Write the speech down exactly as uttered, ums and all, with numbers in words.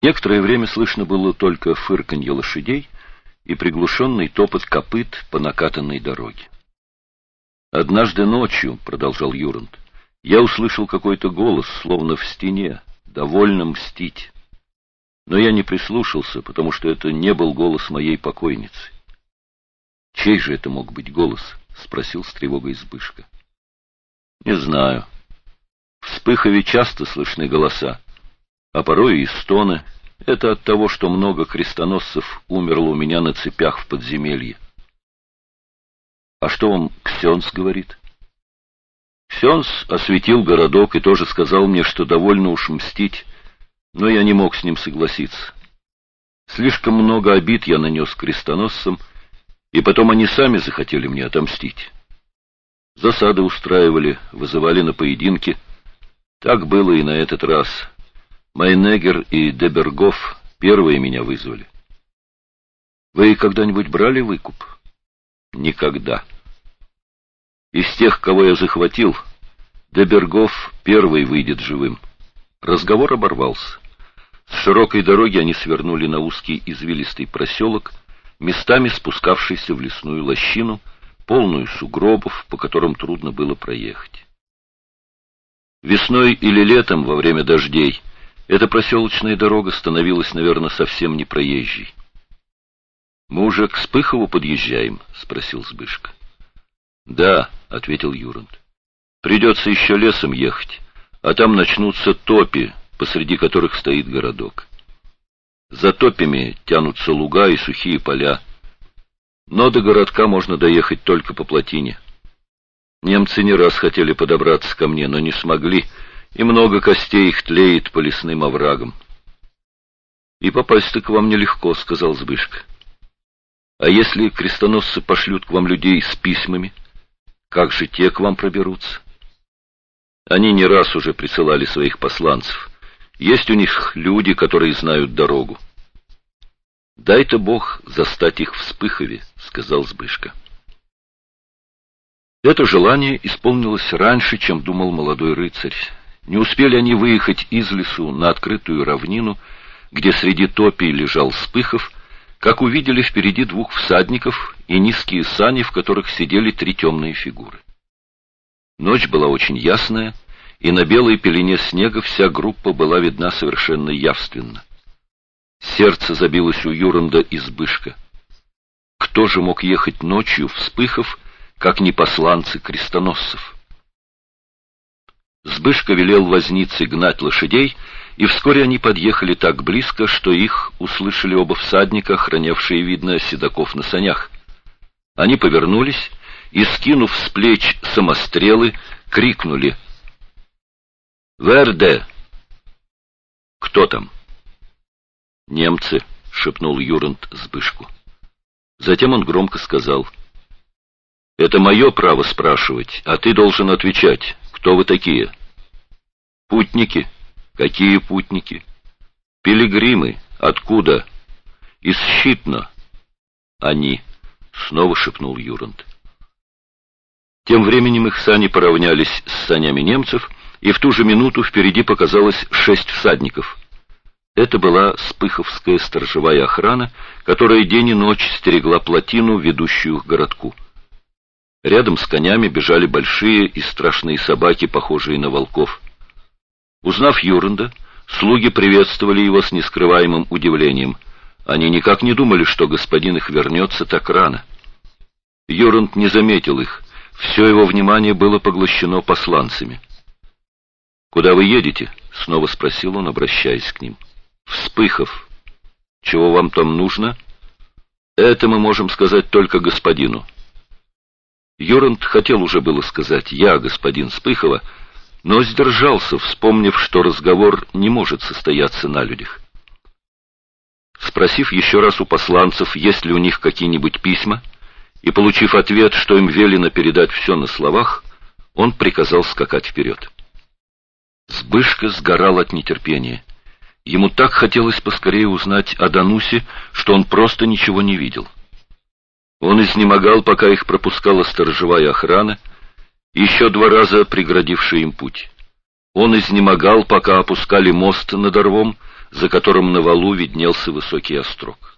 Некоторое время слышно было только фырканье лошадей и приглушенный топот копыт по накатанной дороге. «Однажды ночью, — продолжал Юранд, — я услышал какой-то голос, словно в стене, довольно мстить. Но я не прислушался, потому что это не был голос моей покойницы». «Чей же это мог быть голос?» — спросил с тревогой Збышка. «Не знаю. В Спыхове часто слышны голоса, а порой и стоны. Это от того, что много крестоносцев умерло у меня на цепях в подземелье». «А что вам Ксенс говорит?» «Ксенс осветил городок и тоже сказал мне, что довольно уж мстить, но я не мог с ним согласиться. Слишком много обид я нанес крестоносцам, и потом они сами захотели мне отомстить. Засады устраивали, вызывали на поединки. Так было и на этот раз. Майнегер и Дебергоф первые меня вызвали». «Вы когда-нибудь брали выкуп?» «Никогда. Из тех, кого я захватил, Дебергоф первый выйдет живым». Разговор оборвался. С широкой дороги они свернули на узкий извилистый проселок, местами спускавшийся в лесную лощину, полную сугробов, по которым трудно было проехать. Весной или летом, во время дождей, эта проселочная дорога становилась, наверное, совсем непроезжей. «Мы уже к Спыхову подъезжаем?» — спросил Збышка. «Да», — ответил Юранд. «Придется еще лесом ехать, а там начнутся топи, посреди которых стоит городок. За топями тянутся луга и сухие поля, но до городка можно доехать только по плотине. Немцы не раз хотели подобраться ко мне, но не смогли, и много костей их тлеет по лесным оврагам». «И попасть-то к вам нелегко», — сказал Збышка. «А если крестоносцы пошлют к вам людей с письмами, как же те к вам проберутся?» «Они не раз уже присылали своих посланцев. Есть у них люди, которые знают дорогу». «Дай-то Бог застать их в Спыхове», — сказал Збышка. Это желание исполнилось раньше, чем думал молодой рыцарь. Не успели они выехать из лесу на открытую равнину, где среди топий лежал Спыхов, как увидели впереди двух всадников и низкие сани, в которых сидели три темные фигуры. Ночь была очень ясная, и на белой пелене снега вся группа была видна совершенно явственно. Сердце забилось у Юранда и Збышка. Кто же мог ехать ночью в Спыхов, как не посланцы крестоносцев? Збышка велел вознице гнать лошадей, и вскоре они подъехали так близко, что их услышали оба всадника, охранявшие, видно, седаков на санях. Они повернулись и, скинув с плеч самострелы, крикнули: «Верде!» «Кто там?» «Немцы», — шепнул Юранд Збышку. Затем он громко сказал: «Это мое право спрашивать, а ты должен отвечать. Кто вы такие?» «Путники». «Какие путники?» «Пилигримы. Откуда?» «Из Щитно». «Они», — снова шепнул Юранд. Тем временем их сани поравнялись с санями немцев, и в ту же минуту впереди показалось шесть всадников. Это была спыховская сторожевая охрана, которая день и ночь стерегла плотину, ведущую к городку. Рядом с конями бежали большие и страшные собаки, похожие на волков. Узнав Юранда, слуги приветствовали его с нескрываемым удивлением. Они никак не думали, что господин их вернется так рано. Юранд не заметил их, все его внимание было поглощено посланцами. «Куда вы едете?» — снова спросил он, обращаясь к ним. «В Спыхов. Чего вам там нужно?» «Это мы можем сказать только господину». Юранд хотел уже было сказать «я, господин Спыхова», но сдержался, вспомнив, что разговор не может состояться на людях. Спросив еще раз у посланцев, есть ли у них какие-нибудь письма, и получив ответ, что им велено передать все на словах, он приказал скакать вперед. Збышка сгорал от нетерпения. Ему так хотелось поскорее узнать о Данусе, что он просто ничего не видел. Он изнемогал, пока их пропускала сторожевая охрана, еще два раза преградившая им путь. Он изнемогал, пока опускали мост над Орвом, за которым на валу виднелся высокий острог.